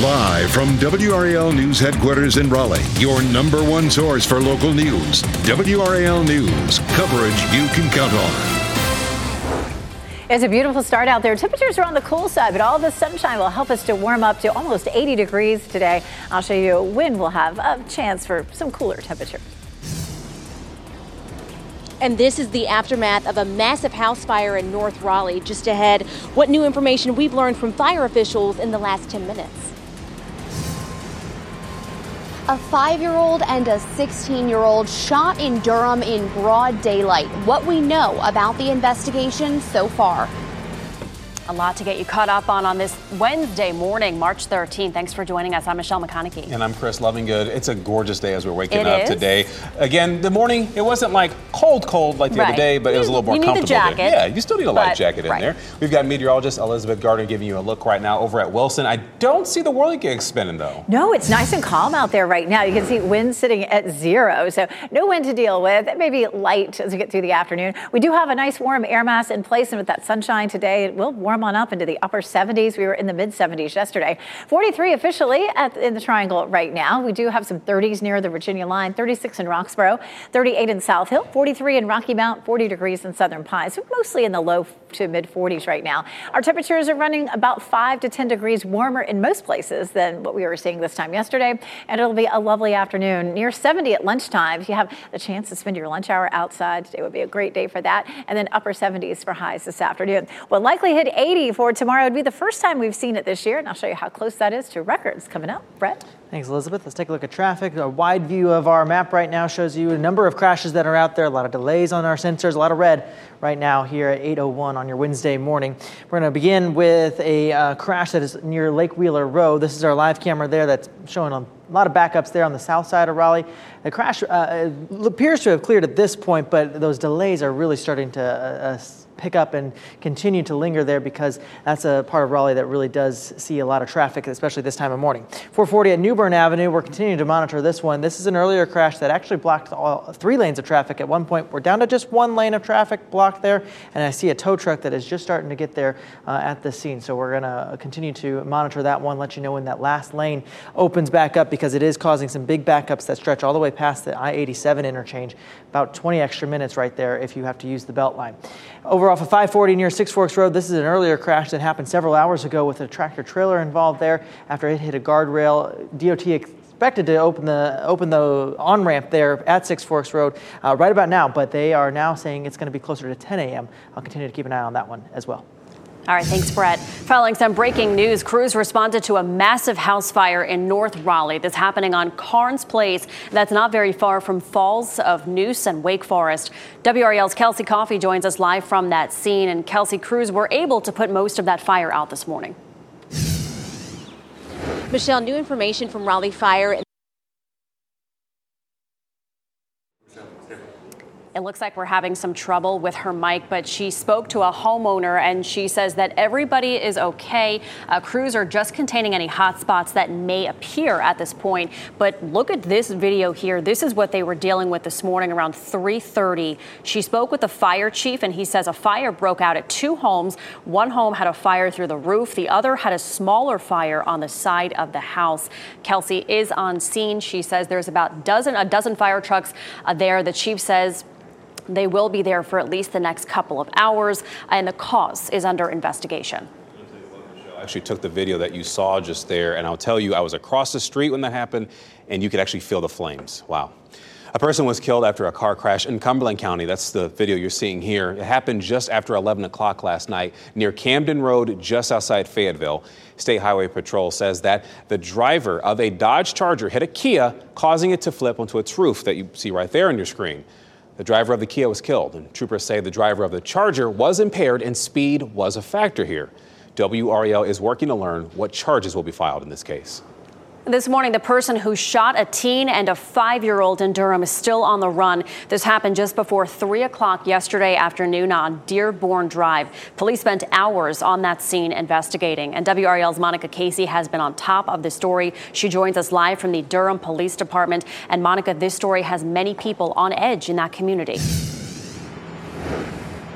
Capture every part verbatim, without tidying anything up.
Live from W R A L News headquarters in Raleigh, your number one source for local news. W R A L News, coverage you can count on. It's a beautiful start out there. Temperatures are on the cool side, but all the sunshine will help us to warm up to almost eighty degrees today. I'll show you when we'll have a chance for some cooler temperatures. And this is the aftermath of a massive house fire in North Raleigh. Just ahead, what new information we've learned from fire officials in the last ten minutes. A five-year-old and a sixteen-year-old shot in Durham in broad daylight. What we know about the investigation so far. A lot to get you caught up on on this Wednesday morning, March thirteenth. Thanks for joining us. I'm Michelle McConaughey. And I'm Chris Lovingood. It's a gorgeous day as we're waking it up is. today. Again, the morning, it wasn't like cold, cold like the right. other day, but it was a little more you need comfortable. The jacket, there. Yeah, you still need a light but, jacket in right. there. We've got meteorologist Elizabeth Gardner giving you a look right now over at Wilson. I don't see the whirligig spinning, though. No, it's nice and calm out there right now. You can see wind sitting at zero, so no wind to deal with. Maybe light as we get through the afternoon. We do have a nice warm air mass in place, and with that sunshine today, it will warm on up into the upper seventies. We were in the mid seventies yesterday. forty-three officially at, in the Triangle right now. We do have some thirties near the Virginia line, thirty-six in Roxborough, thirty-eight in South Hill, forty-three in Rocky Mount, forty degrees in Southern Pines. So mostly in the low to mid forties right now. Our temperatures are running about five to ten degrees warmer in most places than what we were seeing this time yesterday. And it'll be a lovely afternoon, near seventy at lunchtime. If you have the chance to spend your lunch hour outside, today would be a great day for that. And then upper seventies for highs this afternoon. We'll likely hit eighty for tomorrow. It would be the first time we've seen it this year, and I'll show you how close that is to records coming up. Brett? Thanks, Elizabeth. Let's take a look at traffic. A wide view of our map right now shows you a number of crashes that are out there, a lot of delays on our sensors, a lot of red right now here at eight oh one on your Wednesday morning. We're going to begin with a uh, crash that is near Lake Wheeler Road. This is our live camera there that's showing a lot of backups there on the south side of Raleigh. The crash uh, appears to have cleared at this point, but those delays are really starting to uh, uh, pick up and continue to linger there because that's a part of Raleigh that really does see a lot of traffic, especially this time of morning. four forty at Newbern Avenue, we're continuing to monitor this one. This is an earlier crash that actually blocked all three lanes of traffic at one point. We're down to just one lane of traffic blocked there, and I see a tow truck that is just starting to get there uh, at the scene. So we're going to continue to monitor that one, let you know when that last lane opens back up because it is causing some big backups that stretch all the way past the I eighty-seven interchange. About twenty extra minutes right there if you have to use the belt line. Over off of five forty near Six Forks Road, this is an earlier crash that happened several hours ago with a tractor trailer involved there after it hit a guardrail. D O T expected to open the open the on-ramp there at Six Forks Road uh, right about now, but they are now saying it's going to be closer to ten a.m. I'll continue to keep an eye on that one as well. All right, thanks, Brett. Following some breaking news, crews responded to a massive house fire in North Raleigh. This happening on Carnes Place. That's not very far from Falls of Neuse and Wake Forest. W R A L's Kelsey Coffey joins us live from that scene. And Kelsey, crews were able to put most of that fire out this morning. Michelle, new information from Raleigh Fire. It looks like we're having some trouble with her mic, but she spoke to a homeowner and she says that everybody is okay. Uh, crews are just containing any hot spots that may appear at this point. But look at this video here. This is what they were dealing with this morning around three thirty. She spoke with the fire chief and he says a fire broke out at two homes. One home had a fire through the roof. The other had a smaller fire on the side of the house. Kelsey is on scene. She says there's about dozen, a dozen fire trucks uh, there. The chief says they will be there for at least the next couple of hours, and the cause is under investigation. I actually took the video that you saw just there, and I'll tell you, I was across the street when that happened, and you could actually feel the flames. Wow. A person was killed after a car crash in Cumberland County. That's the video you're seeing here. It happened just after eleven o'clock last night near Camden Road, just outside Fayetteville. State Highway Patrol says that the driver of a Dodge Charger hit a Kia, causing it to flip onto its roof that you see right there on your screen. The driver of the Kia was killed, and troopers say the driver of the Charger was impaired and speed was a factor here. W R A L is working to learn what charges will be filed in this case. This morning, the person who shot a teen and a five-year-old in Durham is still on the run. This happened just before three o'clock yesterday afternoon on Dearborn Drive. Police spent hours on that scene investigating, and W R A L's Monica Casey has been on top of the story. She joins us live from the Durham Police Department. And Monica, this story has many people on edge in that community.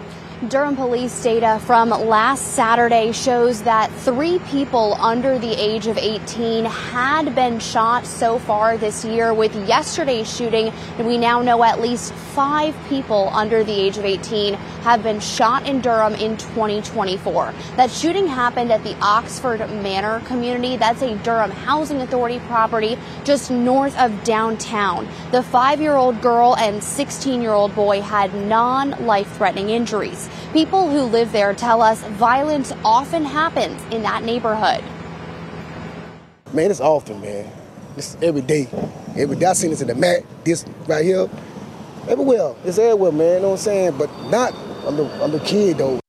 Durham police data from last Saturday shows that three people under the age of eighteen had been shot so far this year. With yesterday's shooting, we now know at least five people under the age of eighteen have been shot in Durham in twenty twenty-four. That shooting happened at the Oxford Manor community. That's a Durham Housing Authority property just north of downtown. The five-year-old girl and sixteen-year-old boy had non-life-threatening injuries. People who live there tell us violence often happens in that neighborhood. Man, it's often, man. It's every day. Every day I seen this in the mat, this right here. Everywhere. It's everywhere, man. You know what I'm saying? But not on the, on the kid, though.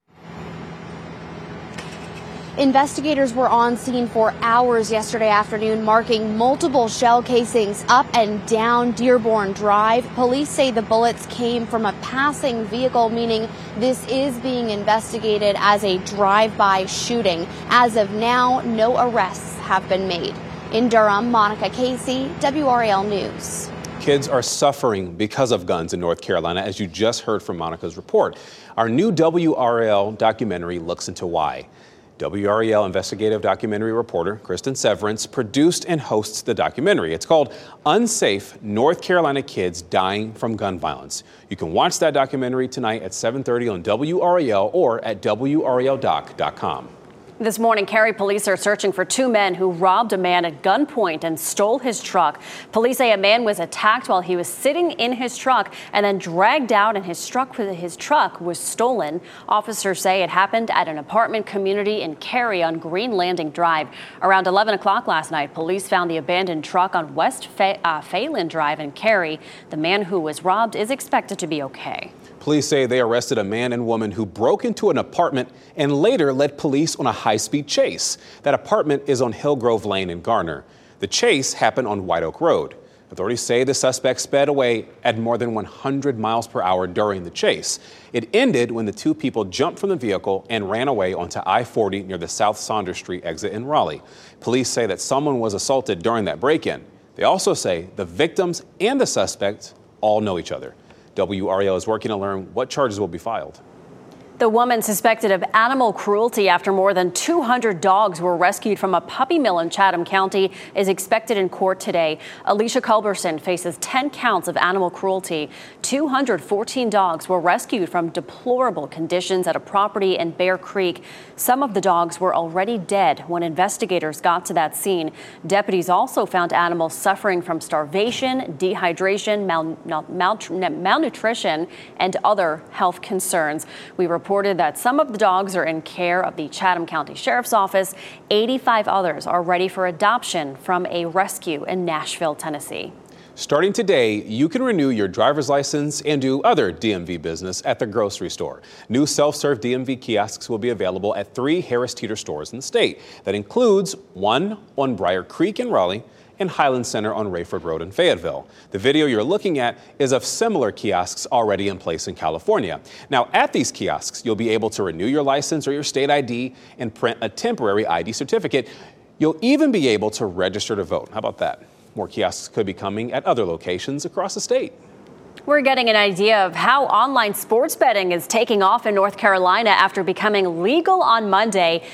Investigators were on scene for hours yesterday afternoon, marking multiple shell casings up and down Dearborn Drive. Police say the bullets came from a passing vehicle, meaning this is being investigated as a drive-by shooting. As of now, no arrests have been made. In Durham, Monica Casey, W R A L News. Kids are suffering because of guns in North Carolina, as you just heard from Monica's report. Our new W R A L documentary looks into why. W R A L investigative documentary reporter Kristen Severance produced and hosts the documentary. It's called Unsafe North Carolina Kids Dying from Gun Violence. You can watch that documentary tonight at seven thirty on W R A L or at W R A L doc dot com. This morning, Cary police are searching for two men who robbed a man at gunpoint and stole his truck. Police say a man was attacked while he was sitting in his truck and then dragged out, and his truck, his truck was stolen. Officers say it happened at an apartment community in Cary on Green Landing Drive. Around eleven o'clock last night, police found the abandoned truck on West Fa- uh, Phelan Drive in Cary. The man who was robbed is expected to be okay. Police say they arrested a man and woman who broke into an apartment and later led police on a high-speed chase. That apartment is on Hillgrove Lane in Garner. The chase happened on White Oak Road. Authorities say the suspect sped away at more than one hundred miles per hour during the chase. It ended when the two people jumped from the vehicle and ran away onto I forty near the South Saunders Street exit in Raleigh. Police say that someone was assaulted during that break-in. They also say the victims and the suspect all know each other. W R A L is working to learn what charges will be filed. The woman suspected of animal cruelty after more than two hundred dogs were rescued from a puppy mill in Chatham County is expected in court today. Alicia Culberson faces ten counts of animal cruelty. two hundred fourteen dogs were rescued from deplorable conditions at a property in Bear Creek. Some of the dogs were already dead when investigators got to that scene. Deputies also found animals suffering from starvation, dehydration, mal- mal- mal- malnutrition, and other health concerns. We report reported that some of the dogs are in care of the Chatham County Sheriff's Office. eighty-five others are ready for adoption from a rescue in Nashville, Tennessee. Starting today, you can renew your driver's license and do other D M V business at the grocery store. New self-serve D M V kiosks will be available at three Harris Teeter stores in the state. That includes one on Briar Creek in Raleigh and Highland Center on Rayford Road in Fayetteville. The video you're looking at is of similar kiosks already in place in California. Now, at these kiosks, you'll be able to renew your license or your state I D and print a temporary I D certificate. You'll even be able to register to vote. How about that? More kiosks could be coming at other locations across the state. We're getting an idea of how online sports betting is taking off in North Carolina after becoming legal on Monday.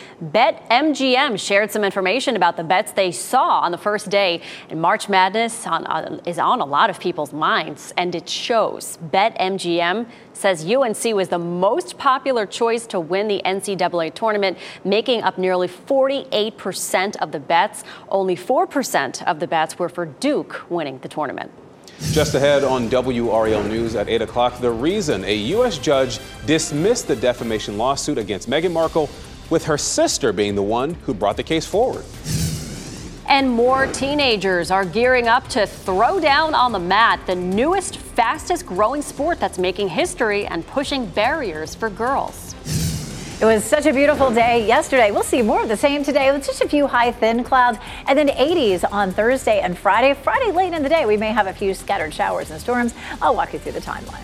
BetMGM shared some information about the bets they saw on the first day. And March Madness on, uh, is on a lot of people's minds, and it shows. BetMGM says U N C was the most popular choice to win the N C double A tournament, making up nearly forty-eight percent of the bets. Only four percent of the bets were for Duke winning the tournament. Just ahead on W R A L News at eight o'clock, the reason a U S judge dismissed the defamation lawsuit against Meghan Markle, with her sister being the one who brought the case forward. And more teenagers are gearing up to throw down on the mat, the newest, fastest growing sport that's making history and pushing barriers for girls. It was such a beautiful day yesterday. We'll see more of the same today with just a few high, thin clouds, and then eighties on Thursday and Friday. Friday late in the day, we may have a few scattered showers and storms. I'll walk you through the timeline.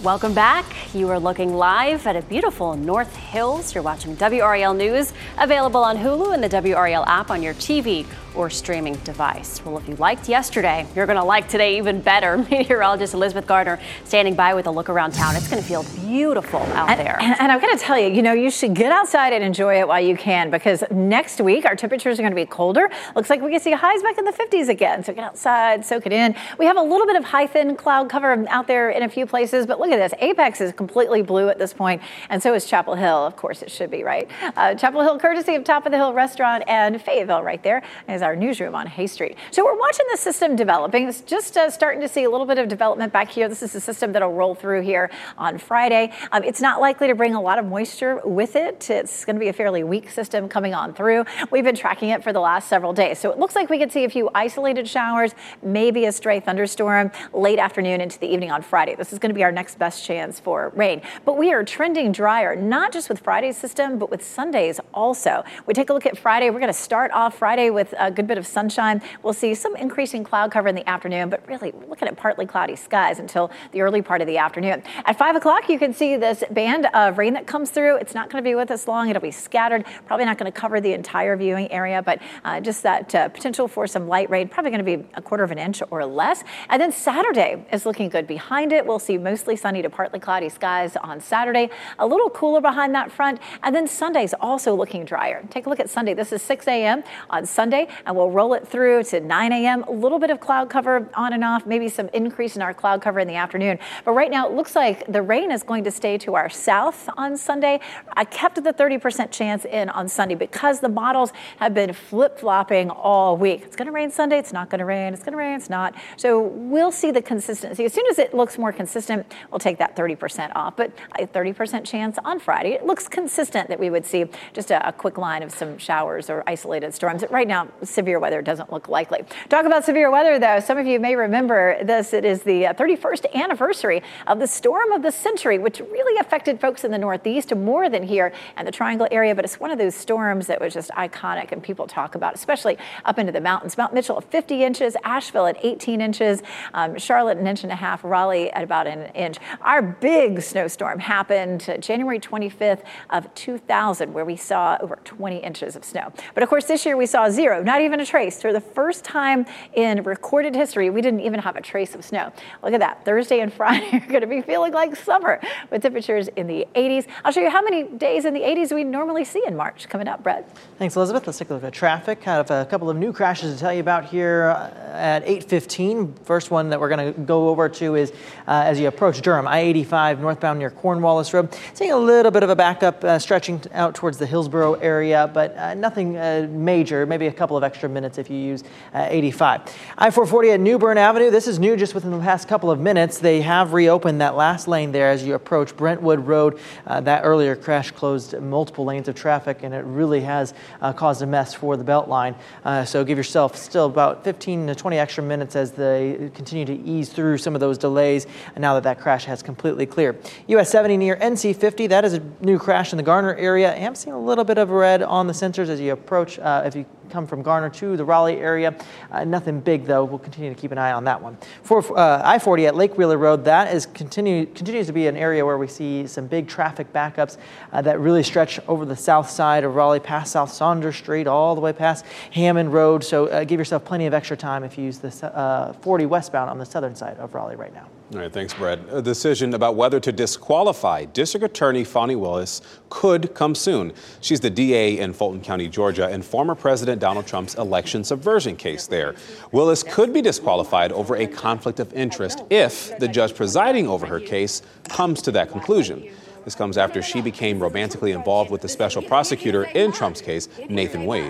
Welcome back. You are looking live at a beautiful North Hills. You're watching W R A L News, available on Hulu and the W R A L app on your T V or streaming device. Well, if you liked yesterday, you're going to like today even better. Meteorologist Elizabeth Gardner standing by with a look around town. It's going to feel beautiful out and, there. And, and I'm going to tell you, you know, you should get outside and enjoy it while you can, because next week our temperatures are going to be colder. Looks like we can see highs back in the fifties again. So get outside, soak it in. We have a little bit of high thin cloud cover out there in a few places, but look at this. Apex is completely blue at this point, and so is Chapel Hill. Of course, it should be, right? Uh, Chapel Hill, courtesy of Top of the Hill Restaurant and Fayetteville right there, is our newsroom on Hay Street. So we're watching the system developing. It's just uh, starting to see a little bit of development back here. This is the system that'll roll through here on Friday. Um, it's not likely to bring a lot of moisture with it. It's going to be a fairly weak system coming on through. We've been tracking it for the last several days. So it looks like we could see a few isolated showers, maybe a stray thunderstorm late afternoon into the evening on Friday. This is going to be our next best chance for rain. But we are trending drier, not just with Friday's system, but with Sunday's also. We take a look at Friday. We're going to start off Friday with a good bit of sunshine. We'll see some increasing cloud cover in the afternoon, but really looking at partly cloudy skies until the early part of the afternoon. At five o'clock, you can see this band of rain that comes through. It's not going to be with us long. It'll be scattered, probably not going to cover the entire viewing area, but uh, just that uh, potential for some light rain, probably going to be a quarter of an inch or less. And then Saturday is looking good. Behind it, we'll see mostly sunny to partly cloudy skies on Saturday, a little cooler behind that front. And then Sunday's also looking drier. Take a look at Sunday. This is six a.m. on Sunday, and we'll roll it through to nine a.m. A little bit of cloud cover on and off, maybe some increase in our cloud cover in the afternoon. But right now, it looks like the rain is going to stay to our south on Sunday. I kept the thirty percent chance in on Sunday because the models have been flip-flopping all week. It's going to rain Sunday. It's not going to rain. It's going to rain. It's not. So we'll see the consistency. As soon as it looks more consistent, we'll take that thirty percent off. But a thirty percent chance on Friday. It looks consistent that we would see just a, a quick line of some showers or isolated storms. Right now, severe weather doesn't look likely. Talk about severe weather, though. Some of you may remember this. It is the thirty-first anniversary of the storm of the century, which really affected folks in the Northeast more than here and the Triangle area. But it's one of those storms that was just iconic and people talk about, especially up into the mountains. Mount Mitchell at fifty inches, Asheville at eighteen inches, um, Charlotte an inch and a half, Raleigh at about an inch. Our big snowstorm happened January twenty-fifth of two thousand, where we saw over twenty inches of snow. But of course, this year we saw zero, not even a trace. For the first time in recorded history, we didn't even have a trace of snow. Look at that. Thursday and Friday are going to be feeling like summer with temperatures in the eighties. I'll show you how many days in the eighties we normally see in March coming up, Brett. Thanks, Elizabeth. Let's take a look at traffic. Kind of a couple of new crashes to tell you about here at eight fifteen. First one that we're going to go over to is uh, as you approach Durham, I eighty-five northbound near Cornwallis Road. Seeing a little bit of a backup uh, stretching out towards the Hillsborough area, but uh, nothing uh, major, maybe a couple of extra minutes if you use uh, eighty-five. I four forty at New Bern Avenue. This is new just within the past couple of minutes. They have reopened that last lane there as you approach Brentwood Road. Uh, that earlier crash closed multiple lanes of traffic, and it really has uh, caused a mess for the Beltline. Uh, so give yourself still about fifteen to twenty extra minutes as they continue to ease through some of those delays, and now that that crash has completely cleared. U S seventy near N C fifty, that is a new crash in the Garner area. I am seeing a little bit of red on the sensors as you approach, uh, if you come from Garner to the Raleigh area. Uh, nothing big, though. We'll continue to keep an eye on that one. For uh, I forty at Lake Wheeler Road, that is continue, continues to be an area where we see some big traffic backups uh, that really stretch over the south side of Raleigh, past South Saunders Street, all the way past Hammond Road. So uh, give yourself plenty of extra time if you use the uh, forty westbound on the southern side of Raleigh right now. All right, thanks, Brett. A decision about whether to disqualify District Attorney Fani Willis could come soon. She's the D A in Fulton County, Georgia, and former President Donald Trump's election subversion case there. Willis could be disqualified over a conflict of interest if the judge presiding over her case comes to that conclusion. This comes after she became romantically involved with the special prosecutor in Trump's case, Nathan Wade.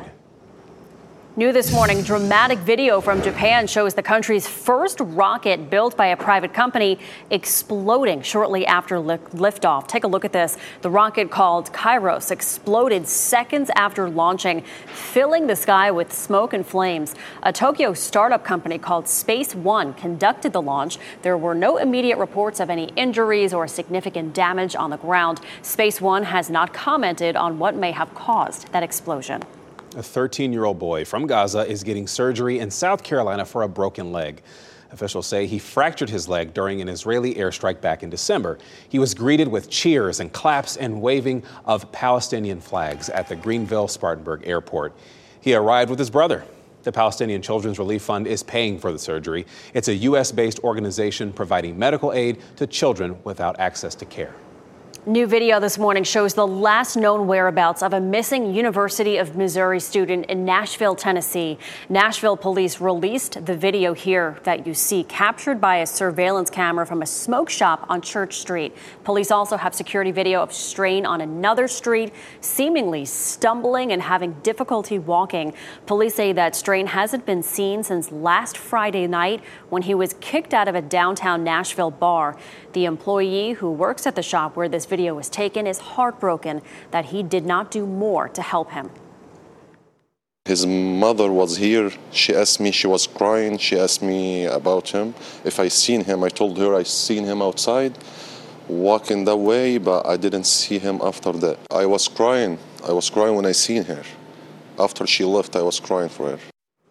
New this morning, dramatic video from Japan shows the country's first rocket built by a private company exploding shortly after liftoff. Take a look at this. The rocket, called Kairos, exploded seconds after launching, filling the sky with smoke and flames. A Tokyo startup company called Space One conducted the launch. There were no immediate reports of any injuries or significant damage on the ground. Space One has not commented on what may have caused that explosion. A thirteen-year-old boy from Gaza is getting surgery in South Carolina for a broken leg. Officials say he fractured his leg during an Israeli airstrike back in December. He was greeted with cheers and claps and waving of Palestinian flags at the Greenville-Spartanburg airport. He arrived with his brother. The Palestinian Children's Relief Fund is paying for the surgery. It's a U S-based organization providing medical aid to children without access to care. New video this morning shows the last known whereabouts of a missing University of Missouri student in Nashville, Tennessee. Nashville police released the video here that you see, captured by a surveillance camera from a smoke shop on Church Street. Police also have security video of Strain on another street, seemingly stumbling and having difficulty walking. Police say that Strain hasn't been seen since last Friday night when he was kicked out of a downtown Nashville bar. The employee who works at the shop where this video was taken is heartbroken that he did not do more to help him. His mother was here. She asked me, she was crying. She asked me about him. If I seen him, I told her I seen him outside, walking that way, but I didn't see him after that. I was crying. I was crying when I seen her. After she left, I was crying for her.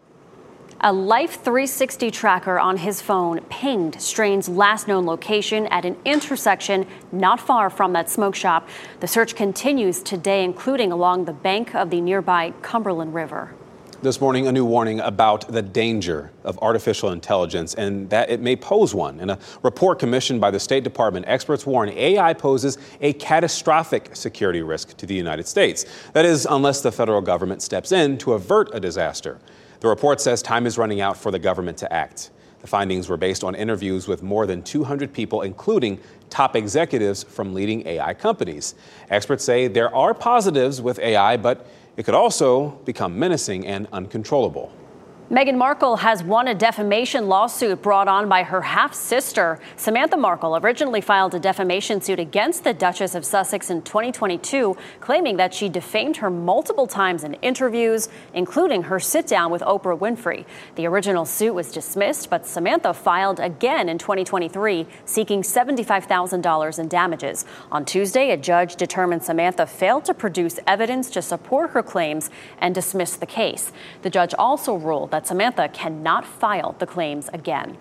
A Life three sixty tracker on his phone pinged Strain's last known location at an intersection not far from that smoke shop. The search continues today, including along the bank of the nearby Cumberland River. This morning, a new warning about the danger of artificial intelligence and that it may pose one. In a report commissioned by the State Department, experts warn A I poses a catastrophic security risk to the United States. That is, unless the federal government steps in to avert a disaster. The report says time is running out for the government to act. The findings were based on interviews with more than two hundred people, including top executives from leading A I companies. Experts say there are positives with A I, but it could also become menacing and uncontrollable. Meghan Markle has won a defamation lawsuit brought on by her half-sister. Samantha Markle originally filed a defamation suit against the Duchess of Sussex in twenty twenty-two, claiming that she defamed her multiple times in interviews, including her sit-down with Oprah Winfrey. The original suit was dismissed, but Samantha filed again in twenty twenty-three, seeking seventy-five thousand dollars in damages. On Tuesday, a judge determined Samantha failed to produce evidence to support her claims and dismissed the case. The judge also ruled that Samantha cannot file the claims again.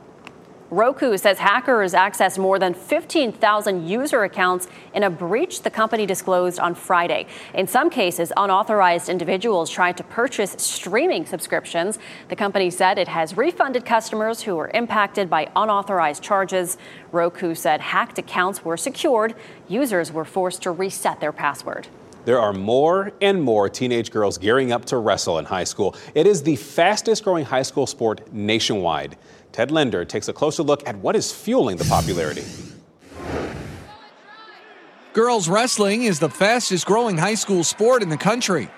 Roku says hackers accessed more than fifteen thousand user accounts in a breach the company disclosed on Friday. In some cases, unauthorized individuals tried to purchase streaming subscriptions. The company said it has refunded customers who were impacted by unauthorized charges. Roku said hacked accounts were secured. Users were forced to reset their password. There are more and more teenage girls gearing up to wrestle in high school. It is the fastest growing high school sport nationwide. Ted Linder takes a closer look at what is fueling the popularity. Girls wrestling is the fastest growing high school sport in the country.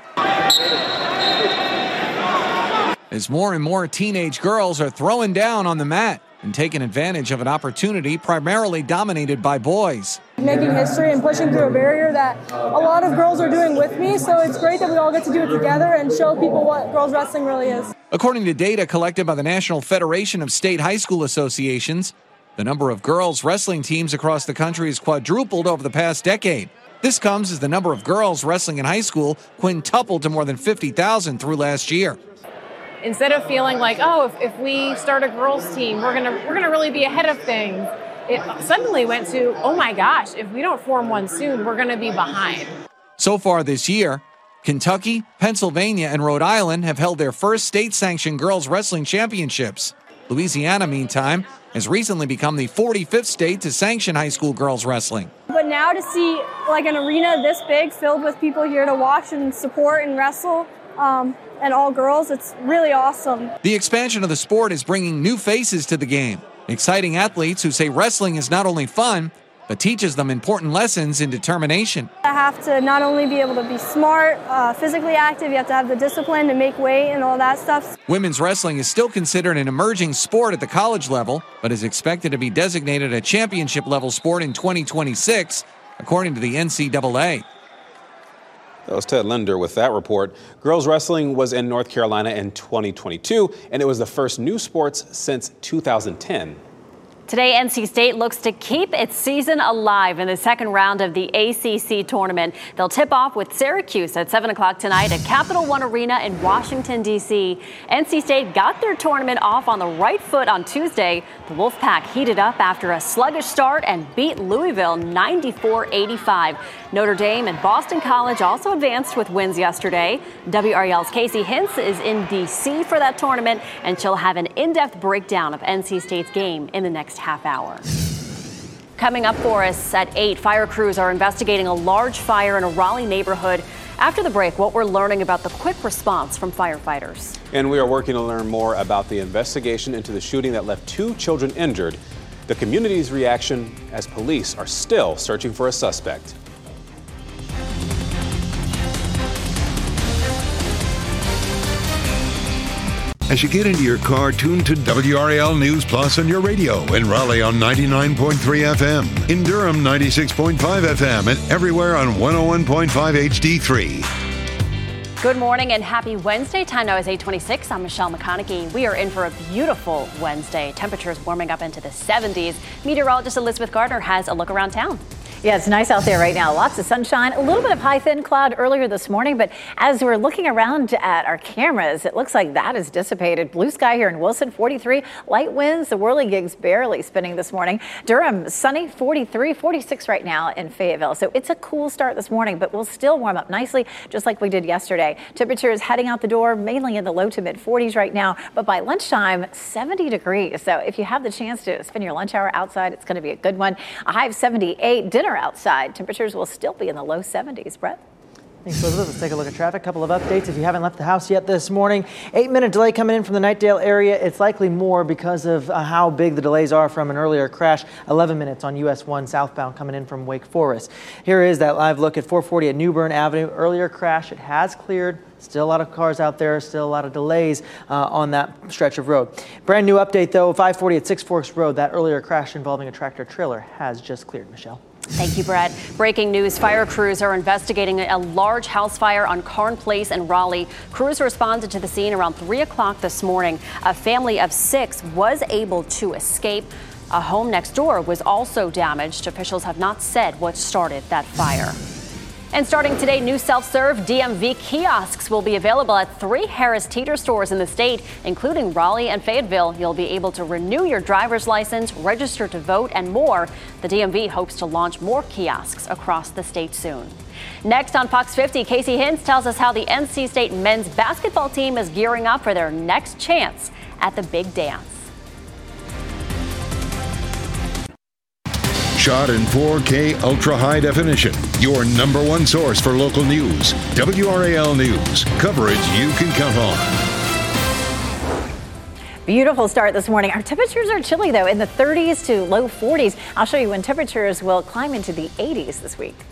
As more and more teenage girls are throwing down on the mat and taking advantage of an opportunity primarily dominated by boys. Making history and pushing through a barrier that a lot of girls are doing with me, so it's great that we all get to do it together and show people what girls wrestling really is. According to data collected by the National Federation of State High School Associations, the number of girls wrestling teams across the country has quadrupled over the past decade. This comes as the number of girls wrestling in high school quintupled to more than fifty thousand through last year. Instead of feeling like, oh, if, if we start a girls team, we're gonna we're gonna really be ahead of things, it suddenly went to, oh my gosh, if we don't form one soon, we're gonna be behind. So far this year, Kentucky, Pennsylvania, and Rhode Island have held their first state-sanctioned girls wrestling championships. Louisiana, meantime, has recently become the forty-fifth state to sanction high school girls wrestling. But now to see like an arena this big filled with people here to watch and support and wrestle, um, and all girls, it's really awesome. The expansion of the sport is bringing new faces to the game, exciting athletes who say wrestling is not only fun, but teaches them important lessons in determination. I have to not only be able to be smart, uh, physically active, you have to have the discipline to make weight and all that stuff. Women's wrestling is still considered an emerging sport at the college level, but is expected to be designated a championship level sport in twenty twenty-six, according to the N C double A. That was Ted Linder with that report. Girls wrestling was in North Carolina in twenty twenty-two, and it was the first new sports since two thousand ten. Today, N C State looks to keep its season alive in the second round of the A C C tournament. They'll tip off with Syracuse at seven o'clock tonight at Capital One Arena in Washington, D C N C State got their tournament off on the right foot on Tuesday. The Wolfpack heated up after a sluggish start and beat Louisville ninety-four eighty-five. Notre Dame and Boston College also advanced with wins yesterday. W R A L's Casey Hintz is in D C for that tournament, and she'll have an in-depth breakdown of N C State's game in the next half hour. Coming up for us at eight, fire crews are investigating a large fire in a Raleigh neighborhood. After the break, what we're learning about the quick response from firefighters. And we are working to learn more about the investigation into the shooting that left two children injured, the community's reaction as police are still searching for a suspect. As you get into your car, tune to W R A L News Plus on your radio. In Raleigh on ninety-nine point three F M. In Durham, ninety-six point five F M. And everywhere on one oh one point five H D three. Good morning and happy Wednesday. Time now is eight twenty-six. I'm Michelle McConaughey. We are in for a beautiful Wednesday. Temperatures warming up into the seventies. Meteorologist Elizabeth Gardner has a look around town. Yeah, it's nice out there right now. Lots of sunshine, a little bit of high thin cloud earlier this morning, but as we're looking around at our cameras, it looks like that is dissipated. Blue sky here in Wilson, forty-three. Light winds, the whirligigs barely spinning this morning. Durham, sunny, forty-three, forty-six right now in Fayetteville. So it's a cool start this morning, but we'll still warm up nicely, just like we did yesterday. Temperatures heading out the door, mainly in the low to mid forties right now, but by lunchtime, seventy degrees. So if you have the chance to spend your lunch hour outside, it's going to be a good one. A high of seventy-eight. Dinner outside. Temperatures will still be in the low seventies. Brett? Thanks, Elizabeth. Let's take a look at traffic. A couple of updates. If you haven't left the house yet this morning, eight minute delay coming in from the Knightdale area. It's likely more because of uh, how big the delays are from an earlier crash. eleven minutes on U S one southbound coming in from Wake Forest. Here is that live look at four forty at New Bern Avenue. Earlier crash. It has cleared. Still a lot of cars out there, still a lot of delays uh, on that stretch of road. Brand new update though, five forty at Six Forks Road. That earlier crash involving a tractor trailer has just cleared. Michelle. Thank you, Brett. Breaking news, fire crews are investigating a large house fire on Carn Place in Raleigh. Crews responded to the scene around three o'clock this morning. A family of six was able to escape. A home next door was also damaged. Officials have not said what started that fire. And starting today, new self-serve D M V kiosks will be available at three Harris Teeter stores in the state, including Raleigh and Fayetteville. You'll be able to renew your driver's license, register to vote, and more. The D M V hopes to launch more kiosks across the state soon. Next on Fox fifty, Casey Hintz tells us how the N C State men's basketball team is gearing up for their next chance at the big dance. Shot in four K ultra high definition. Your number one source for local news. W R A L News. Coverage you can count on. Beautiful start this morning. Our temperatures are chilly though, in the thirties to low forties. I'll show you when temperatures will climb into the eighties this week.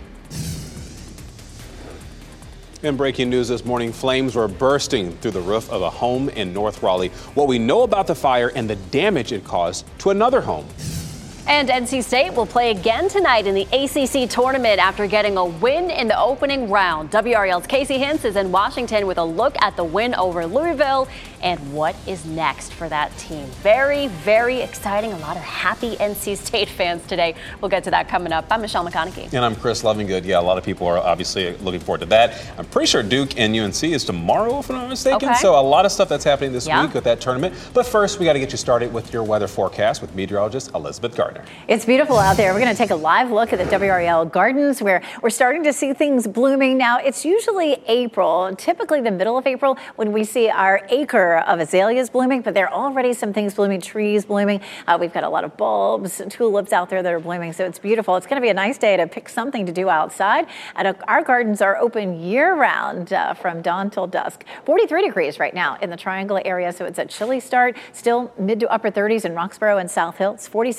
In breaking news this morning, flames were bursting through the roof of a home in North Raleigh. What we know about the fire and the damage it caused to another home. And N C State will play again tonight in the A C C tournament after getting a win in the opening round. W R A L's Casey Hintz is in Washington with a look at the win over Louisville and what is next for that team. Very, very exciting. A lot of happy N C State fans today. We'll get to that coming up. I'm Michelle McConaughey. And I'm Chris Lovingood. Yeah, a lot of people are obviously looking forward to that. I'm pretty sure Duke and U N C is tomorrow, if I'm not mistaken. Okay. So a lot of stuff that's happening this yeah. week with that tournament. But first, we got to get you started with your weather forecast with meteorologist Elizabeth Gardner. It's beautiful out there. We're going to take a live look at the W R A L gardens where we're starting to see things blooming. Now, it's usually April, typically the middle of April, when we see our acre of azaleas blooming, but there are already some things blooming, trees blooming. Uh, we've got a lot of bulbs, tulips out there that are blooming, so it's beautiful. It's going to be a nice day to pick something to do outside. And our gardens are open year-round uh, from dawn till dusk. forty-three degrees right now in the Triangle area, so it's a chilly start. Still mid to upper thirties in Roxborough and South Hills, forty-six in Fayetteville.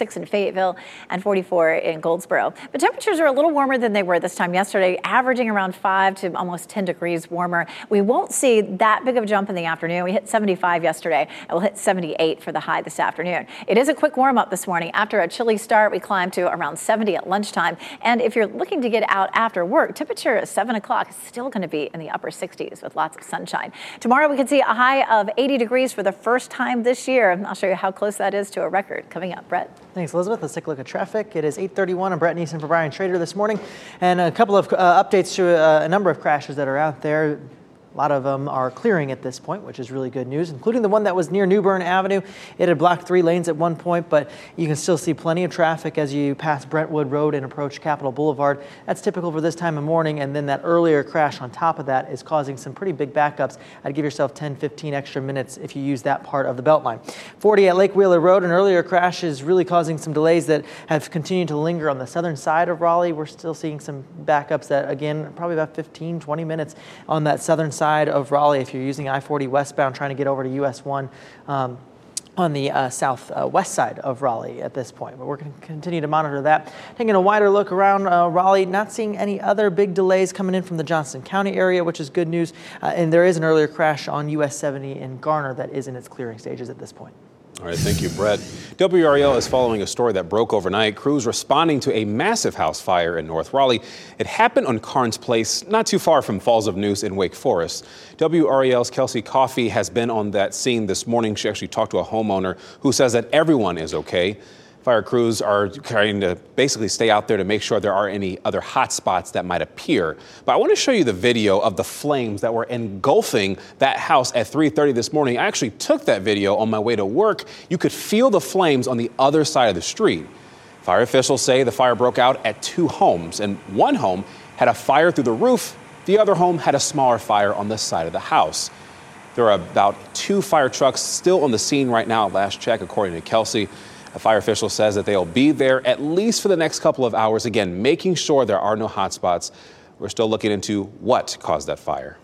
Fayetteville, and forty-four in Goldsboro. But temperatures are a little warmer than they were this time yesterday, averaging around five to almost ten degrees warmer. We won't see that big of a jump in the afternoon. We hit seventy-five yesterday, and we'll hit seventy-eight for the high this afternoon. It is a quick warm up this morning. After a chilly start, we climbed to around seventy at lunchtime. And if you're looking to get out after work, temperature at seven o'clock is still going to be in the upper sixties with lots of sunshine. Tomorrow we could see a high of eighty degrees for the first time this year. I'll show you how close that is to a record coming up. Brett. Thanks, Elizabeth. Let's take a look at traffic. It is eight thirty-one. I'm Brett Neeson for Brian Trader this morning. And a couple of uh, updates to uh, a number of crashes that are out there. A lot of them are clearing at this point, which is really good news, including the one that was near New Bern Avenue. It had blocked three lanes at one point, but you can still see plenty of traffic as you pass Brentwood Road and approach Capitol Boulevard. That's typical for this time of morning, and then that earlier crash on top of that is causing some pretty big backups. I'd give yourself ten, fifteen extra minutes if you use that part of the Beltline. forty at Lake Wheeler Road, an earlier crash is really causing some delays that have continued to linger on the southern side of Raleigh. We're still seeing some backups that, again, probably about fifteen, twenty minutes on that southern side of Raleigh if you're using I forty westbound trying to get over to U S one um, on the uh, southwest uh, side of Raleigh at this point. But we're going to continue to monitor that. Taking a wider look around uh, Raleigh, not seeing any other big delays coming in from the Johnston County area, which is good news. Uh, and there is an earlier crash on U S seventy in Garner that is in its clearing stages at this point. All right, thank you, Brett. W R E L is following a story that broke overnight. Crews responding to a massive house fire in North Raleigh. It happened on Carnes Place, not too far from Falls of Neuse in Wake Forest. W R E L's Kelsey Coffey has been on that scene this morning. She actually talked to a homeowner who says that everyone is okay. Fire crews are trying to basically stay out there to make sure there are any other hot spots that might appear. But I want to show you the video of the flames that were engulfing that house at three thirty this morning. I actually took that video on my way to work. You could feel the flames on the other side of the street. Fire officials say the fire broke out at two homes, and one home had a fire through the roof. The other home had a smaller fire on the side of the house. There are about two fire trucks still on the scene right now at last check, according to Kelsey. A fire official says that they'll be there at least for the next couple of hours, again, making sure there are no hot spots. We're still looking into what caused that fire.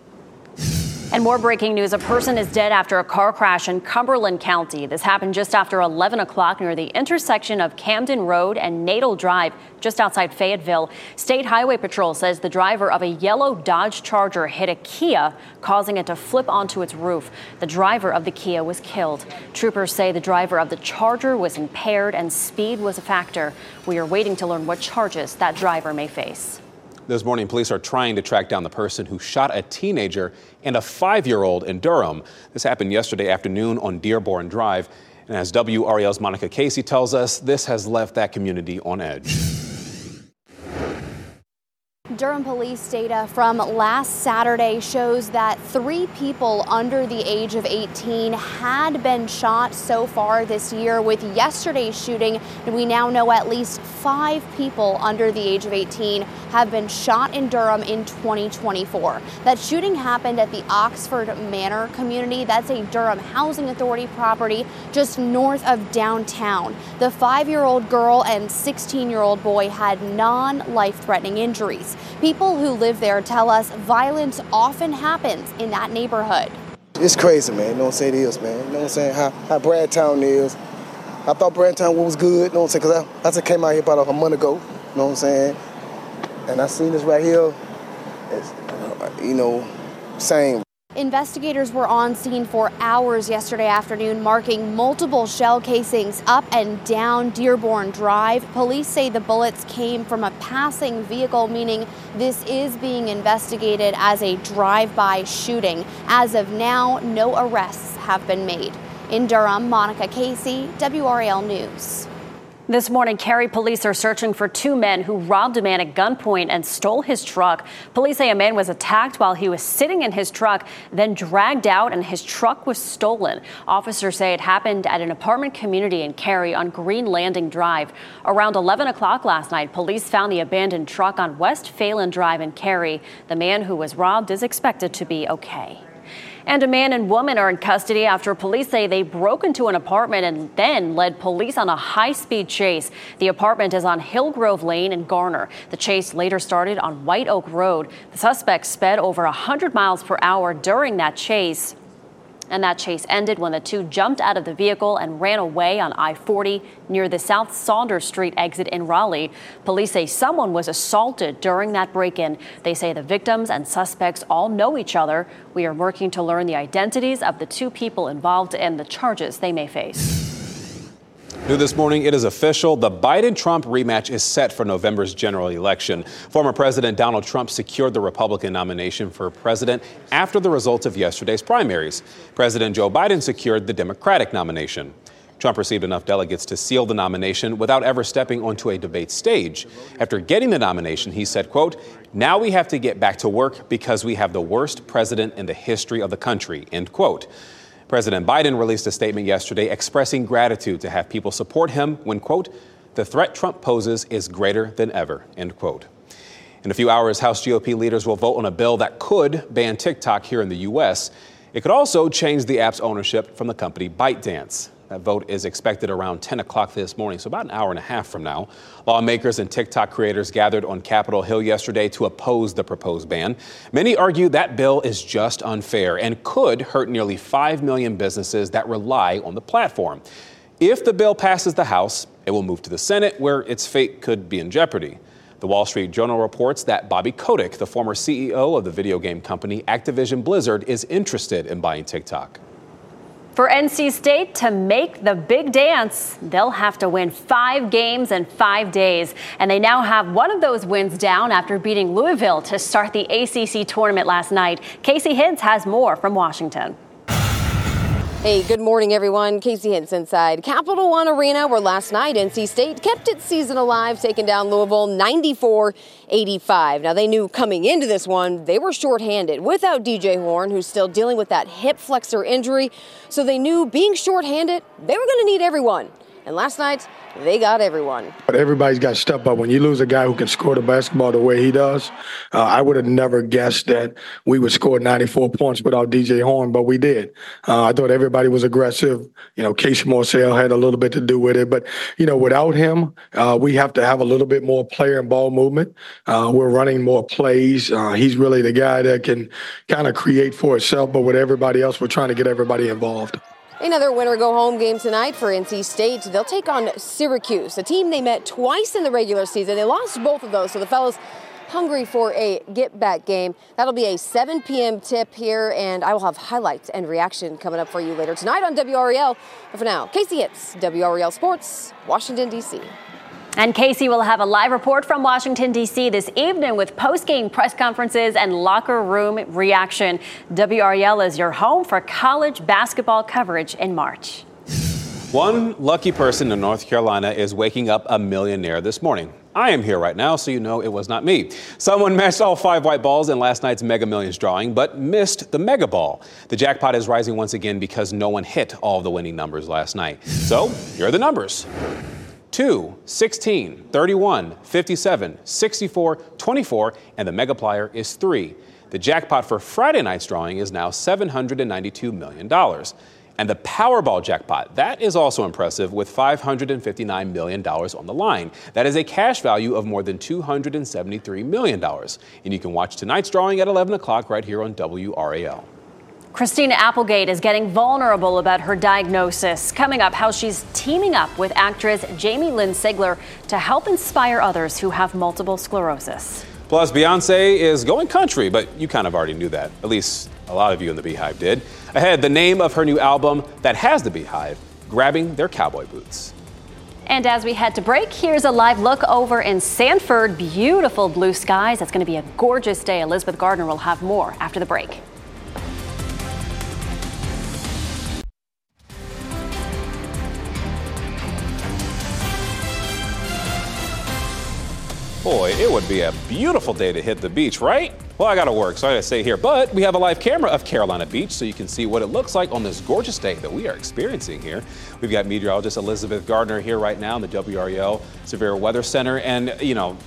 And more breaking news. A person is dead after a car crash in Cumberland County. This happened just after eleven o'clock near the intersection of Camden Road and Natal Drive, just outside Fayetteville. State Highway Patrol says the driver of a yellow Dodge Charger hit a Kia, causing it to flip onto its roof. The driver of the Kia was killed. Troopers say the driver of the Charger was impaired and speed was a factor. We are waiting to learn what charges that driver may face. This morning, police are trying to track down the person who shot a teenager and a five-year-old in Durham. This happened yesterday afternoon on Dearborn Drive. And as W R E L's Monica Casey tells us, this has left that community on edge. Durham police data from last Saturday shows that three people under the age of eighteen had been shot so far this year. With yesterday's shooting, we now know at least five people under the age of eighteen have been shot in Durham in twenty twenty-four. That shooting happened at the Oxford Manor community. That's a Durham Housing Authority property just north of downtown. The five-year-old girl and sixteen-year-old boy had non-life-threatening injuries. People who live there tell us violence often happens in that neighborhood. It's crazy, man. You know what I'm saying? It is, man. You know what I'm saying? How, how Bradtown is. I thought Bradtown was good, you know what I'm saying? Because I, I just came out here about a month ago, you know what I'm saying? And I seen this right here. It's, you know, same. Investigators were on scene for hours yesterday afternoon, marking multiple shell casings up and down Dearborn Drive. Police say the bullets came from a passing vehicle, meaning this is being investigated as a drive-by shooting. As of now, no arrests have been made. In Durham, Monica Casey, W R E L News. This morning, Cary police are searching for two men who robbed a man at gunpoint and stole his truck. Police say a man was attacked while he was sitting in his truck, then dragged out, and his truck was stolen. Officers say it happened at an apartment community in Cary on Green Landing Drive. Around eleven o'clock last night, police found the abandoned truck on West Phelan Drive in Cary. The man who was robbed is expected to be okay. And a man and woman are in custody after police say they broke into an apartment and then led police on a high-speed chase. The apartment is on Hillgrove Lane in Garner. The chase later started on White Oak Road. The suspects sped over one hundred miles per hour during that chase. And that chase ended when the two jumped out of the vehicle and ran away on I forty near the South Saunders Street exit in Raleigh. Police say someone was assaulted during that break-in. They say the victims and suspects all know each other. We are working to learn the identities of the two people involved and the charges they may face. New this morning, it is official. The Biden-Trump rematch is set for November's general election. Former President Donald Trump secured the Republican nomination for president after the results of yesterday's primaries. President Joe Biden secured the Democratic nomination. Trump received enough delegates to seal the nomination without ever stepping onto a debate stage. After getting the nomination, he said, quote, "Now we have to get back to work because we have the worst president in the history of the country," end quote. President Biden released a statement yesterday expressing gratitude to have people support him when, quote, "The threat Trump poses is greater than ever," end quote. In a few hours, House G O P leaders will vote on a bill that could ban TikTok here in the U S. It could also change the app's ownership from the company ByteDance. That vote is expected around ten o'clock this morning, so about an hour and a half from now. Lawmakers and TikTok creators gathered on Capitol Hill yesterday to oppose the proposed ban. Many argue that bill is just unfair and could hurt nearly five million businesses that rely on the platform. If the bill passes the House, it will move to the Senate, where its fate could be in jeopardy. The Wall Street Journal reports that Bobby Kotick, the former C E O of the video game company Activision Blizzard, is interested in buying TikTok. For N C State to make the big dance, they'll have to win five games in five days. And they now have one of those wins down after beating Louisville to start the A C C tournament last night. Casey Hintz has more from Washington. Hey, good morning, everyone. Casey Hintz inside Capital One Arena, where last night N C State kept its season alive, taking down Louisville ninety-four eighty-five. Now, they knew coming into this one they were shorthanded without D J Horn, who's still dealing with that hip flexor injury. So they knew being shorthanded, they were going to need everyone. And last night, they got everyone. But everybody's got to step up. When you lose a guy who can score the basketball the way he does, uh, I would have never guessed that we would score ninety-four points without D J Horn, but we did. Uh, I thought everybody was aggressive. You know, Casey Morsell had a little bit to do with it. But, you know, without him, uh, we have to have a little bit more player and ball movement. Uh, we're running more plays. Uh, he's really the guy that can kind of create for himself, but with everybody else, we're trying to get everybody involved. Another winner-go-home game tonight for N C State. They'll take on Syracuse, a team they met twice in the regular season. They lost both of those, so the fellas hungry for a get-back game. That'll be a seven p.m. tip here, and I will have highlights and reaction coming up for you later tonight on W R E L. But for now, Casey Hintz, W R E L Sports, Washington, D C And Casey will have a live report from Washington, D C this evening with post-game press conferences and locker room reaction. W R E L is your home for college basketball coverage in March. One lucky person in North Carolina is waking up a millionaire this morning. I am here right now, so you know it was not me. Someone matched all five white balls in last night's Mega Millions drawing, but missed the Mega Ball. The jackpot is rising once again because no one hit all of the winning numbers last night. So here are the numbers. two, sixteen, thirty-one, fifty-seven, sixty-four, twenty-four, and the Megaplier is three. The jackpot for Friday night's drawing is now seven hundred ninety-two million dollars. And the Powerball jackpot, that is also impressive with five hundred fifty-nine million dollars on the line. That is a cash value of more than two hundred seventy-three million dollars. And you can watch tonight's drawing at eleven o'clock right here on W R A L. Christina Applegate is getting vulnerable about her diagnosis. Coming up, how she's teaming up with actress Jamie Lynn Sigler to help inspire others who have multiple sclerosis. Plus, Beyonce is going country, but you kind of already knew that. At least a lot of you in the Beehive did. Ahead, the name of her new album that has the Beehive grabbing their cowboy boots. And as we head to break, here's a live look over in Sanford. Beautiful blue skies. It's going to be a gorgeous day. Elizabeth Gardner will have more after the break. Boy, it would be a beautiful day to hit the beach, right? Well, I gotta work, so I gotta stay here. But we have a live camera of Carolina Beach, so you can see what it looks like on this gorgeous day that we are experiencing here. We've got meteorologist Elizabeth Gardner here right now in the W R E L Severe Weather Center. And, you know,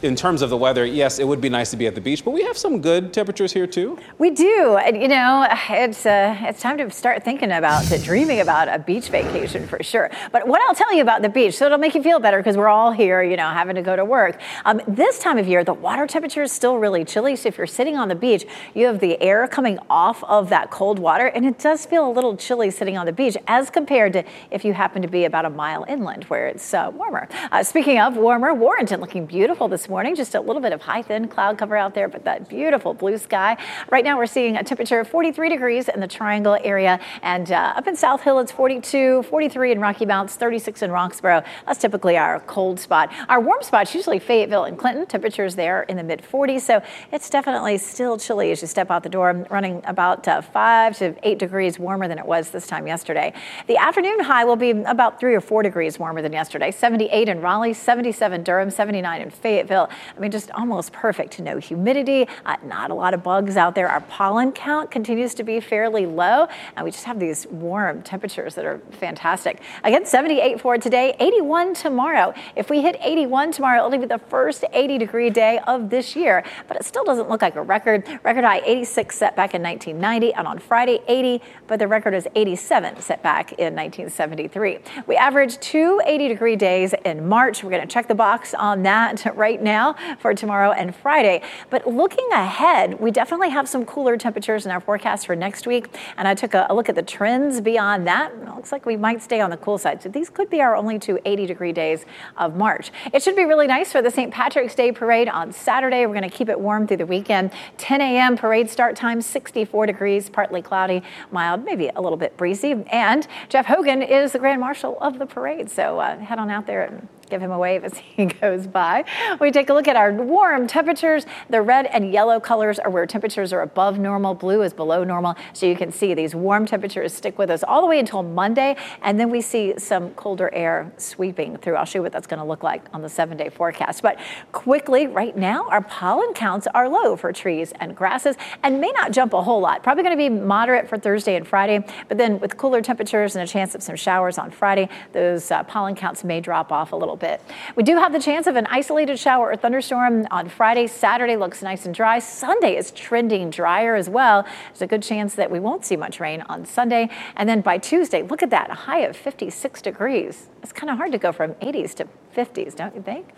in terms of the weather, yes, it would be nice to be at the beach, but we have some good temperatures here too. We do. And, you know, it's uh, it's time to start thinking about, dreaming about a beach vacation for sure. But what I'll tell you about the beach, so it'll make you feel better because we're all here, you know, having to go to work. Um, this time of year, the water temperature is still really chilly. So if you're sitting on the beach, you have the air coming off of that cold water, and it does feel a little chilly sitting on the beach as compared to if you happen to be about a mile inland where it's uh, warmer. Uh, speaking of warmer, Warrenton looking beautiful this morning. Just a little bit of high thin cloud cover out there, but that beautiful blue sky. Right now we're seeing a temperature of forty-three degrees in the Triangle area, and uh, up in South Hill it's forty-two, forty-three in Rocky Mounts, thirty-six in Roxborough. That's typically our cold spot. Our warm spot's usually Fayetteville and Clinton. Temperatures there in the mid forties, so it's definitely still chilly as you step out the door, running about uh, five to eight degrees warmer than it was this time yesterday. The afternoon high will be about three or four degrees warmer than yesterday. seventy-eight in Raleigh, seventy-seven Durham, seventy-nine in Fayetteville. I mean, just almost perfect. No humidity, uh, not a lot of bugs out there. Our pollen count continues to be fairly low, and we just have these warm temperatures that are fantastic. Again, seventy-eight for today, eighty-one tomorrow. If we hit eighty-one tomorrow, it'll be the first eighty degree day of this year, but it still doesn't look like a record. Record high eighty-six set back in nineteen ninety, and on Friday eighty, but the record is eighty-seven set back in nineteen seventy-three. We averaged two eighty degree days in March. We're going to check the box on that right now for tomorrow and Friday. But looking ahead, we definitely have some cooler temperatures in our forecast for next week. And I took a, a look at the trends beyond that. It looks like we might stay on the cool side. So these could be our only two eighty degree days of March. It should be really nice for the Saint Patrick's Day parade on Saturday. We're going to keep it warm through the weekend. ten a m parade start time, sixty-four degrees, partly cloudy, mild, maybe a little bit breezy. And Jeff Hogan is the Grand Marshal of the parade. So uh, head on out there and give him a wave as he goes by. We take a look at our warm temperatures. The red and yellow colors are where temperatures are above normal. Blue is below normal. So you can see these warm temperatures stick with us all the way until Monday. And then we see some colder air sweeping through. I'll show you what that's going to look like on the seven day forecast. But quickly, right now, our pollen counts are low for trees and grasses and may not jump a whole lot. Probably going to be moderate for Thursday and Friday. But then with cooler temperatures and a chance of some showers on Friday, those uh, pollen counts may drop off a little bit. We do have the chance of an isolated shower or thunderstorm on Friday. Saturday looks nice and dry. Sunday is trending drier as well. There's a good chance that we won't see much rain on Sunday. And then by Tuesday, look at that, a high of fifty-six degrees. It's kind of hard to go from eighties to fifties, don't you think?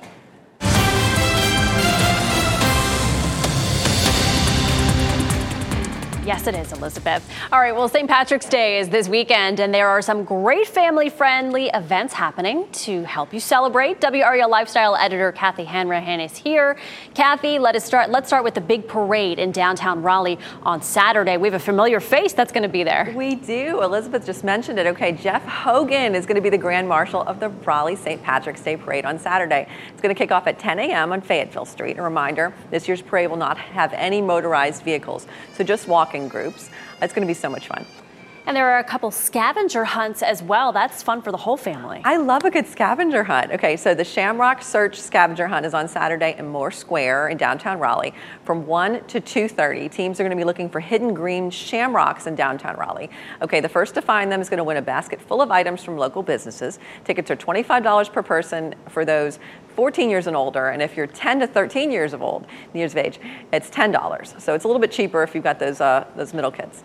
Yes, it is, Elizabeth. All right, well, Saint Patrick's Day is this weekend, and there are some great family-friendly events happening to help you celebrate. W R E L lifestyle editor Kathy Hanrahan is here. Kathy, let us start. Let's start with the big parade in downtown Raleigh on Saturday. We have a familiar face that's going to be there. We do. Elizabeth just mentioned it. Okay, Jeff Hogan is going to be the Grand Marshal of the Raleigh Saint Patrick's Day Parade on Saturday. It's going to kick off at ten a m on Fayetteville Street. A reminder, this year's parade will not have any motorized vehicles, so just walking groups. It's going to be so much fun. And there are a couple scavenger hunts as well. That's fun for the whole family. I love a good scavenger hunt. Okay, so the Shamrock Search Scavenger Hunt is on Saturday in Moore Square in downtown Raleigh from one to two thirty. Teams are going to be looking for hidden green shamrocks in downtown Raleigh. Okay, the first to find them is going to win a basket full of items from local businesses. Tickets are twenty-five dollars per person for those fourteen years and older, and if you're ten to thirteen years of old, years of age, it's ten dollars. So it's a little bit cheaper if you've got those uh, those middle kids.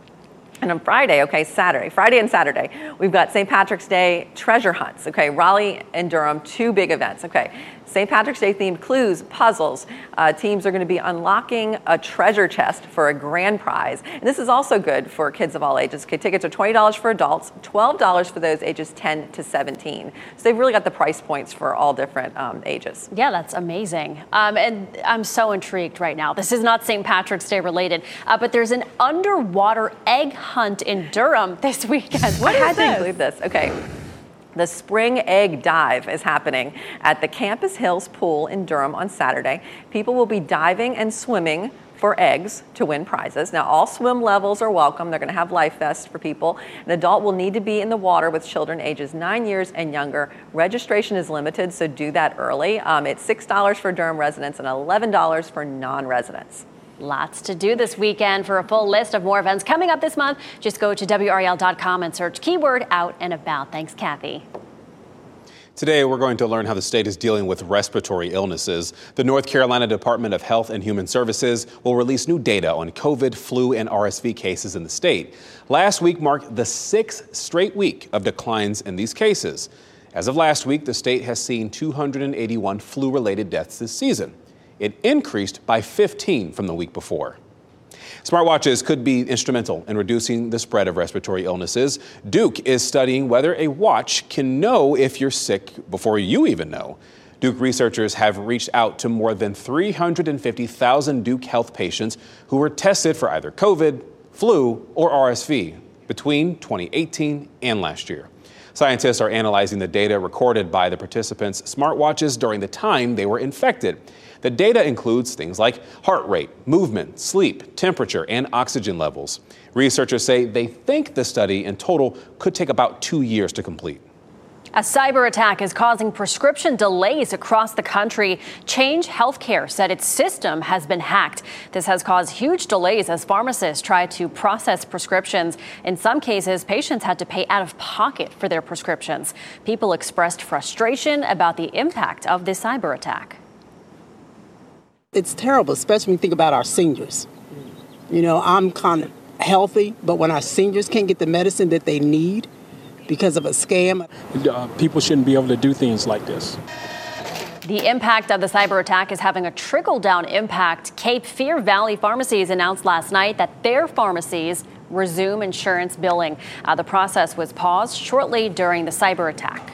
And on Friday, okay, Saturday, Friday and Saturday, we've got Saint Patrick's Day treasure hunts. Okay, Raleigh and Durham, two big events. Okay, Saint Patrick's Day themed clues, puzzles. Uh, teams are going to be unlocking a treasure chest for a grand prize. And this is also good for kids of all ages. Okay, tickets are twenty dollars for adults, twelve dollars for those ages ten to seventeen. So they've really got the price points for all different um, ages. Yeah, that's amazing. Um, and I'm so intrigued right now. This is not Saint Patrick's Day related, uh, but there's an underwater egg hunt in Durham this weekend. What I is had this? to include this. Okay. The Spring Egg Dive is happening at the Campus Hills Pool in Durham on Saturday. People will be diving and swimming for eggs to win prizes. Now, all swim levels are welcome. They're going to have life vests for people. An adult will need to be in the water with children ages nine years and younger. Registration is limited, so do that early. Um, it's six dollars for Durham residents and eleven dollars for non-residents. Lots to do this weekend. For a full list of more events coming up this month, just go to W R E L dot com and search keyword out and about. Thanks, Kathy. Today, we're going to learn how the state is dealing with respiratory illnesses. The North Carolina Department of Health and Human Services will release new data on COVID, flu, and R S V cases in the state. Last week marked the sixth straight week of declines in these cases. As of last week, the state has seen two hundred eighty-one flu-related deaths this season. It increased by fifteen from the week before. Smartwatches could be instrumental in reducing the spread of respiratory illnesses. Duke is studying whether a watch can know if you're sick before you even know. Duke researchers have reached out to more than three hundred fifty thousand Duke Health patients who were tested for either COVID, flu, or R S V between twenty eighteen and last year. Scientists are analyzing the data recorded by the participants' smartwatches during the time they were infected. The data includes things like heart rate, movement, sleep, temperature, and oxygen levels. Researchers say they think the study in total could take about two years to complete. A cyber attack is causing prescription delays across the country. Change Healthcare said its system has been hacked. This has caused huge delays as pharmacists try to process prescriptions. In some cases, patients had to pay out of pocket for their prescriptions. People expressed frustration about the impact of this cyber attack. It's terrible, especially when you think about our seniors. You know, I'm kind of healthy, but when our seniors can't get the medicine that they need because of a scam. Uh, people shouldn't be able to do things like this. The impact of the cyber attack is having a trickle-down impact. Cape Fear Valley Pharmacies announced last night that their pharmacies resume insurance billing. Uh, the process was paused shortly during the cyber attack.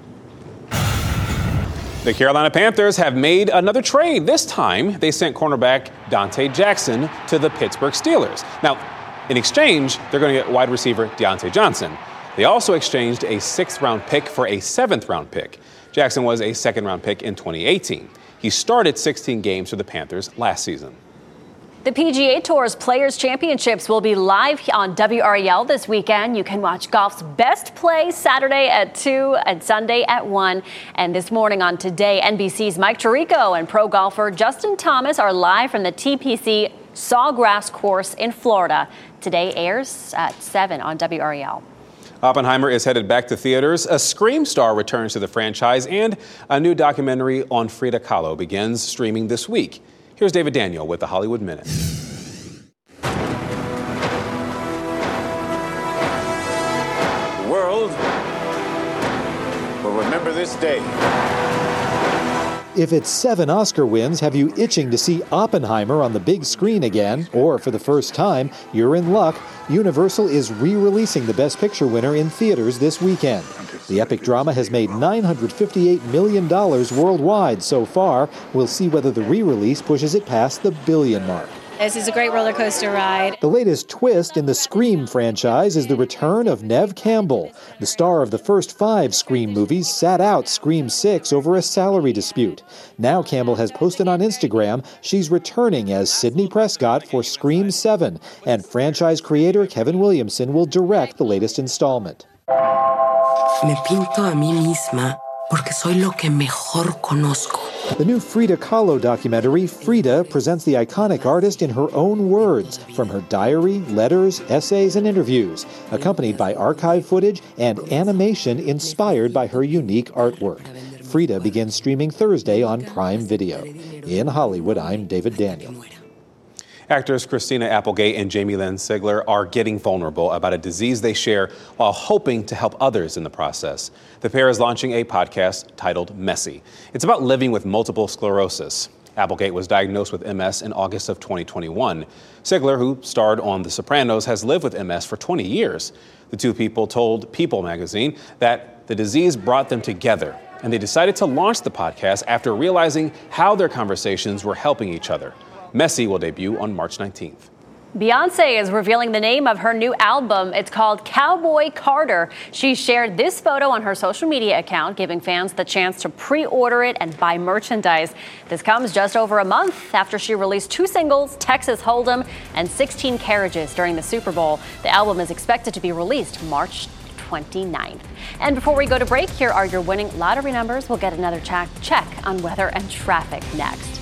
The Carolina Panthers have made another trade. This time, they sent cornerback Dante Jackson to the Pittsburgh Steelers. Now, in exchange, they're going to get wide receiver Deontay Johnson. They also exchanged a sixth-round pick for a seventh-round pick. Jackson was a second-round pick in twenty eighteen. He started sixteen games for the Panthers last season. The P G A Tour's Players' Championships will be live on W R E L this weekend. You can watch golf's best play Saturday at two and Sunday at one. And this morning on Today, N B C's Mike Tirico and pro golfer Justin Thomas are live from the T P C Sawgrass course in Florida. Today airs at seven on W R E L. Oppenheimer is headed back to theaters. A Scream star returns to the franchise, and a new documentary on Frida Kahlo begins streaming this week. Here's David Daniel with the Hollywood Minute. The world will remember this day. If it's seven Oscar wins have you itching to see Oppenheimer on the big screen again, or for the first time, you're in luck. Universal is re-releasing the Best Picture winner in theaters this weekend. The epic drama has made nine hundred fifty-eight million dollars worldwide so far. We'll see whether the re-release pushes it past the billion mark. This is a great roller coaster ride. The latest twist in the Scream franchise is the return of Neve Campbell. The star of the first five Scream movies sat out Scream six over a salary dispute. Now Campbell has posted on Instagram she's returning as Sidney Prescott for Scream seven, and franchise creator Kevin Williamson will direct the latest installment. Me pinto a mí misma porque soy lo que mejor conozco. The new Frida Kahlo documentary, Frida, presents the iconic artist in her own words, from her diary, letters, essays, and interviews, accompanied by archive footage and animation inspired by her unique artwork. Frida begins streaming Thursday on Prime Video. In Hollywood, I'm David Daniel. Actors Christina Applegate and Jamie Lynn Sigler are getting vulnerable about a disease they share while hoping to help others in the process. The pair is launching a podcast titled Messy. It's about living with multiple sclerosis. Applegate was diagnosed with M S in August of twenty twenty-one. Sigler, who starred on The Sopranos, has lived with M S for twenty years. The two people told People magazine that the disease brought them together, and they decided to launch the podcast after realizing how their conversations were helping each other. Messy will debut on March nineteenth. Beyonce is revealing the name of her new album. It's called Cowboy Carter. She shared this photo on her social media account, giving fans the chance to pre-order it and buy merchandise. This comes just over a month after she released two singles, Texas Hold'em and sixteen Carriages, during the Super Bowl. The album is expected to be released March twenty-ninth. And before we go to break, here are your winning lottery numbers. We'll get another check, check on weather and traffic next.